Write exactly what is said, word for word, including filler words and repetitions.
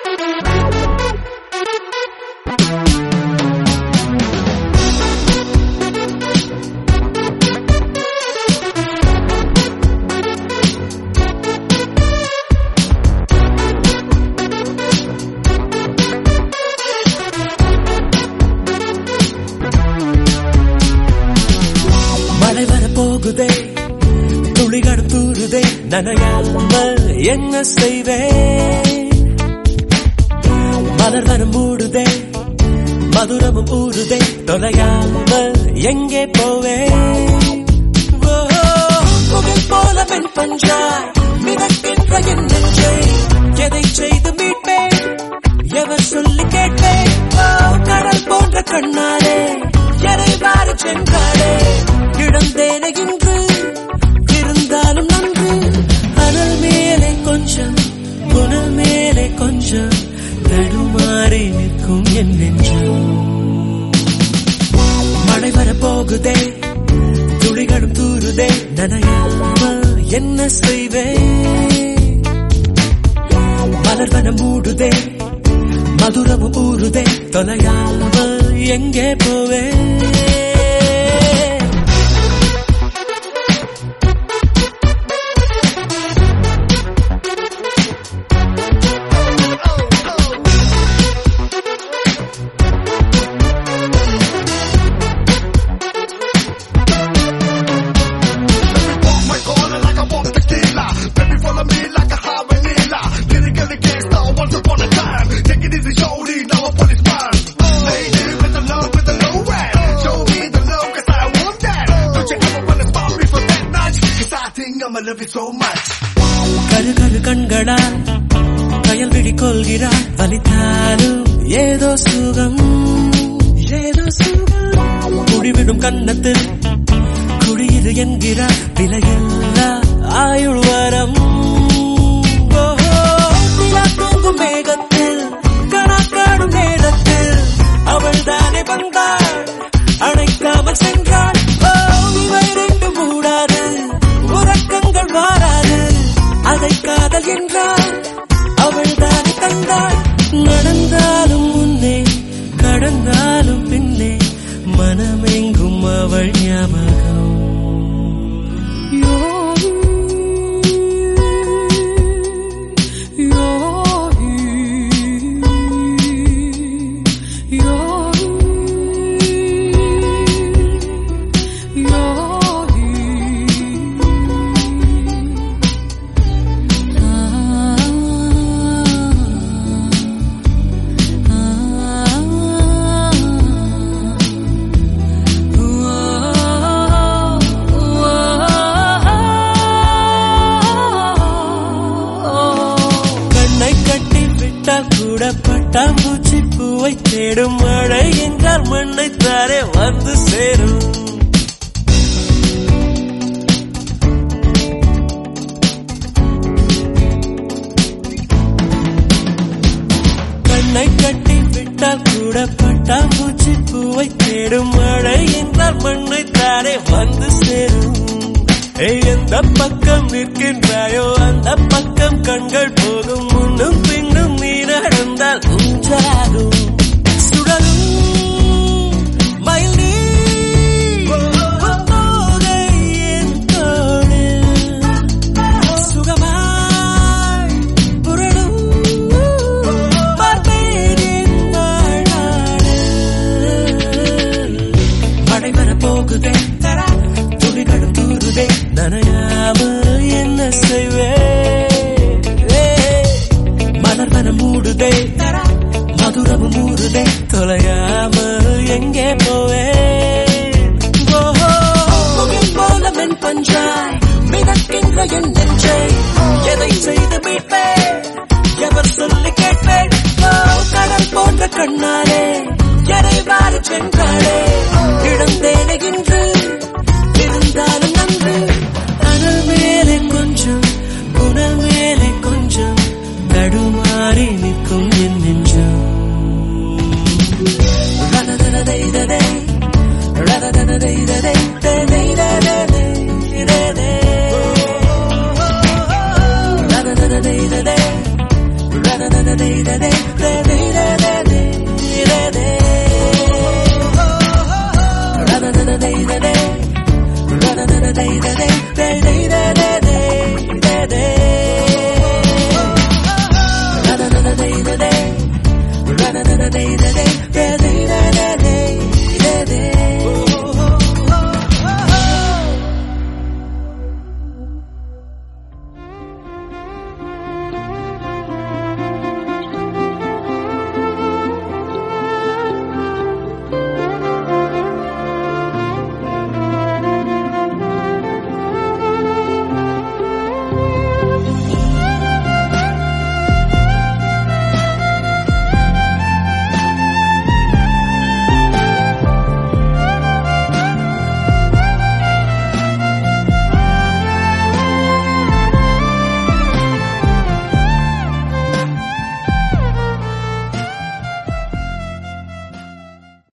போகுதே துளிகள் தூருதே நனையாமல் என்ன செய்வேன் மலர் வரம் மூடுதே மதுரமும் ஊறுதே தொலையாமல் எங்கே போவேன் புகழ் போல பெண் பஞ்சாய் மிதக்கின்ற என் நெஞ்சை எதை செய்து மீட்பேன் எவர் சொல்லி கேட்பேன் கடல் போன்ற கண்ணாலே எதை மாறி சென்றாலே இழந்தேனே இன்று இருந்தாலும் நன்று அனல் மேலே கொஞ்சம் புனல் மேலே கொஞ்சம் தடுமாறி நிற்கும் என் நெஞ்சம் மழை வரப்போகுதே துளிகளும் தூருதே நனையாமல் என்ன செய்வேன் மலர் வனம் மூடுதே மதுரமும் ஊறுதே தொலையாமல் எங்கே போவேன் கரு கரு கண்களால் கயல் விழி கொள்கிறாள் வலித்தாலும் ஏதோ சுகம் ஏதோ சுகம் குடிவிடும் கண்ணத்தில் குடியிரு என்கிறார் விலையில்லா ஆயுள் வரம் தூங்கும் மேகத்தில் கணக்காடும் நேரத்தில் அவள் தானே வந்தாள் அணைக்காமல் சென்றாள் இவை ரெண்டு மூடாது உறக்கங்கள் வாராது அதை காதல் என்றால் அவள் தானே தந்தாள் நடந்தாலும் முன்னே கடந்தாலும் பின்னே மனமெங்கும் அவள் ஞாபகம் கூட பட்டாம்பூச்சி பூவை தேடும் மழை என்றால் மண்ணை தாரே வந்து சேரும் கண்ணை கட்டி விட்டால் கூட பட்டாம்பூச்சி பூவை தேடும் மழை என்றால் மண்ணை தாரே வந்து சேரும் எந்த பக்கம் நிற்கின்றாயோ அந்த பக்கம் கண்கள் போகும் முன்னும் பின்னும் நீ நடந்தால் உஞ்சாகும் சுடலும் மயில் நீ என் தோளில் சுகமாய் புரளும் பார்ப்பேன் வாழ்நாளில் மழை வரப்போகுதே துளிகளும் தூருதே நனையாமல் என்ன செய்வேன் மலர் வனம் மூடுதே மதுரமும் ஊறுதே தொலையாமல் எங்கே போவேன் போல மென் பஞ்சாய் மிதக்கின்ற என் நெஞ்சை எதை செய்து மீட்பேன் எவர் சொல்லி கேட்பேன் கடல் போன்ற கண்ணாலே எதை மாறி சென்றாலே இழந்தேனே இன்று இருந்தாலும் நன்று அனல் மேலே கொஞ்சம் புனல் மேலே கொஞ்சம் தடுமாறி நிற்கும் என் நெஞ்சம் ரததனதைததை ரததனதைததை தனைததை ரததனதைததை ரததன ததை ததை ததை